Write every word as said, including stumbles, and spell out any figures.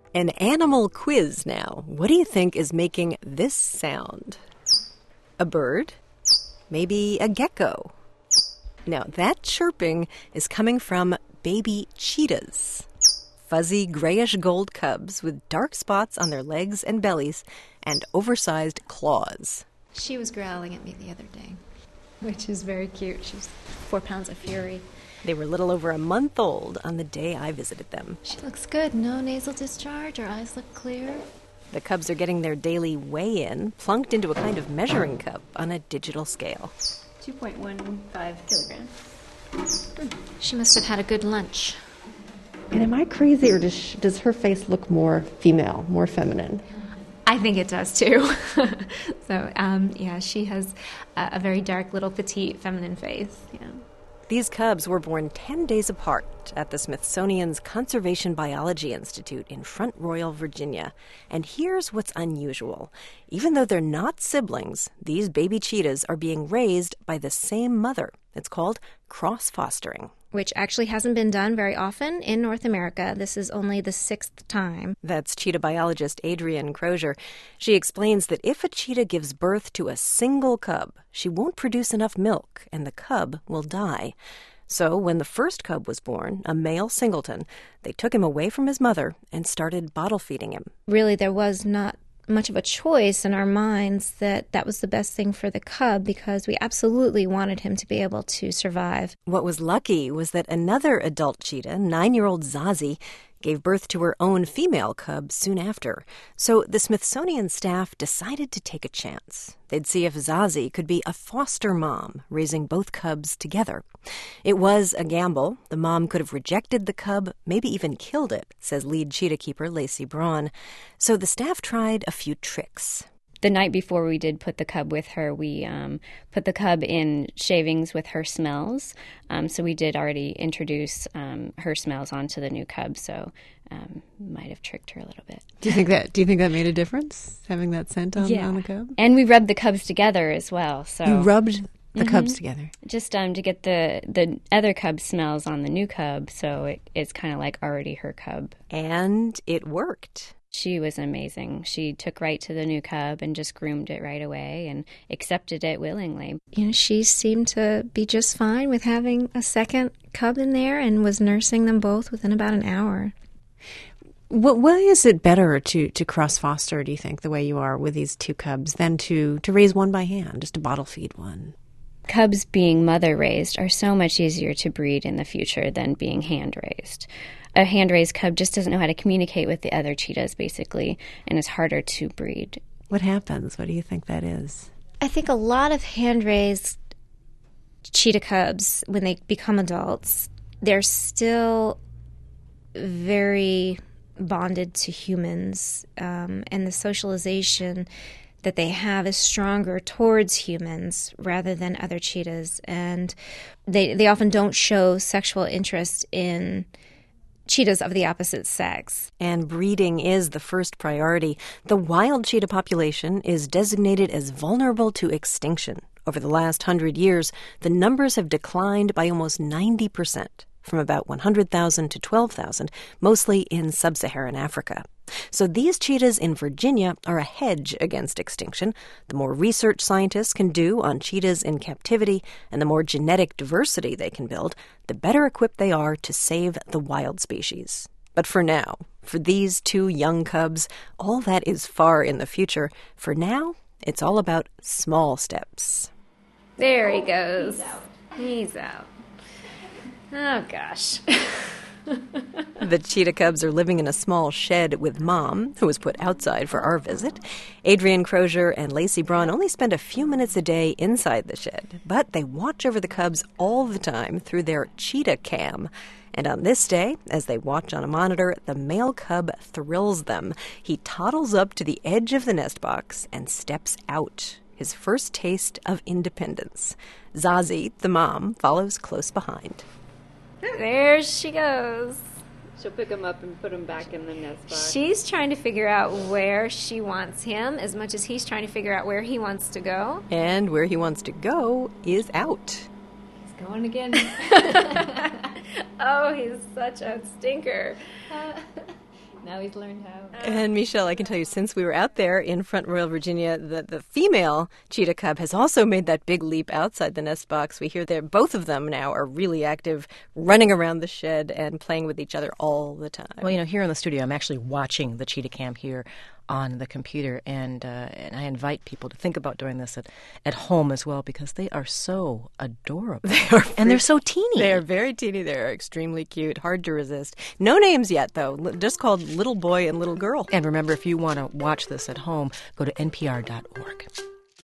An animal quiz now. What do you think is making this sound? A bird? Maybe a gecko? Now, that chirping is coming from baby cheetahs. Fuzzy grayish-gold cubs with dark spots on their legs and bellies and oversized claws. She was growling at me the other day, which is very cute. She was four pounds of fury. They were little over a month old on the day I visited them. She looks good. No nasal discharge. Her eyes look clear. The cubs are getting their daily weigh-in plunked into a kind of measuring cup on a digital scale. two point one five kilograms. She must have had a good lunch. And am I crazy, or does, she, does her face look more female, more feminine? I think it does, too. so, um, yeah, she has a, a very dark, little, petite, feminine face. Yeah. These cubs were born ten days apart at the Smithsonian's Conservation Biology Institute in Front Royal, Virginia. And here's what's unusual. Even though they're not siblings, these baby cheetahs are being raised by the same mother. It's called cross-fostering. Which actually hasn't been done very often in North America. This is only the sixth time. That's cheetah biologist Adrienne Crozier. She explains that if a cheetah gives birth to a single cub, she won't produce enough milk, and the cub will die. So when the first cub was born, a male singleton, they took him away from his mother and started bottle feeding him. Really, there was not much of a choice in our minds that that was the best thing for the cub, because we absolutely wanted him to be able to survive. What was lucky was that another adult cheetah, nine-year-old Zazie, gave birth to her own female cub soon after. So the Smithsonian staff decided to take a chance. They'd see if Zazie could be a foster mom, raising both cubs together. It was a gamble. The mom could have rejected the cub, maybe even killed it, says lead cheetah keeper Lacey Braun. So the staff tried a few tricks. The night before we did put the cub with her, we um, put the cub in shavings with her smells. Um, so we did already introduce um, her smells onto the new cub, so um, might have tricked her a little bit. Do you think that? Do you think that made a difference, having that scent on, yeah. on the cub? And we rubbed the cubs together as well. So you rubbed the mm-hmm. cubs together, just um, to get the the other cub smells on the new cub, so it, it's kind of like already her cub. And it worked. She was amazing. She took right to the new cub and just groomed it right away and accepted it willingly. You know, she seemed to be just fine with having a second cub in there and was nursing them both within about an hour. What, why is it better to, to cross-foster, do you think, the way you are with these two cubs, than to, to raise one by hand, just to bottle feed one? Cubs being mother-raised are so much easier to breed in the future than being hand-raised. A hand-raised cub just doesn't know how to communicate with the other cheetahs, basically, and is harder to breed. What happens? What do you think that is? I think a lot of hand-raised cheetah cubs, when they become adults, they're still very bonded to humans, um, and the socialization that they have is stronger towards humans rather than other cheetahs. And they they often don't show sexual interest in cheetahs of the opposite sex. And breeding is the first priority. The wild cheetah population is designated as vulnerable to extinction. Over the last hundred years, the numbers have declined by almost ninety percent, from about one hundred thousand to twelve thousand, mostly in sub-Saharan Africa. So these cheetahs in Virginia are a hedge against extinction. The more research scientists can do on cheetahs in captivity and the more genetic diversity they can build, the better equipped they are to save the wild species. But for now, for these two young cubs, all that is far in the future. For now, it's all about small steps. There he goes. He's out. He's out. Oh, gosh. The cheetah cubs are living in a small shed with Mom, who was put outside for our visit. Adrienne Crozier and Lacey Braun only spend a few minutes a day inside the shed, but they watch over the cubs all the time through their cheetah cam. And on this day, as they watch on a monitor, the male cub thrills them. He toddles up to the edge of the nest box and steps out, his first taste of independence. Zazie, the mom, follows close behind. There she goes. She'll pick him up and put him back in the nest box. She's trying to figure out where she wants him as much as he's trying to figure out where he wants to go. And where he wants to go is out. He's going again. Oh, he's such a stinker. Uh, Now he's learned how. And Michelle, I can tell you, since we were out there in Front Royal, Virginia, the, the female cheetah cub has also made that big leap outside the nest box. We hear that both of them now are really active, running around the shed and playing with each other all the time. Well, you know, here in the studio, I'm actually watching the cheetah cam here on the computer, and uh, and I invite people to think about doing this at, at home as well, because they are so adorable. They are and they're so teeny. They are very teeny. They're extremely cute, hard to resist. No names yet, though, just called Little Boy and Little Girl. And remember, if you want to watch this at home, go to N P R dot org.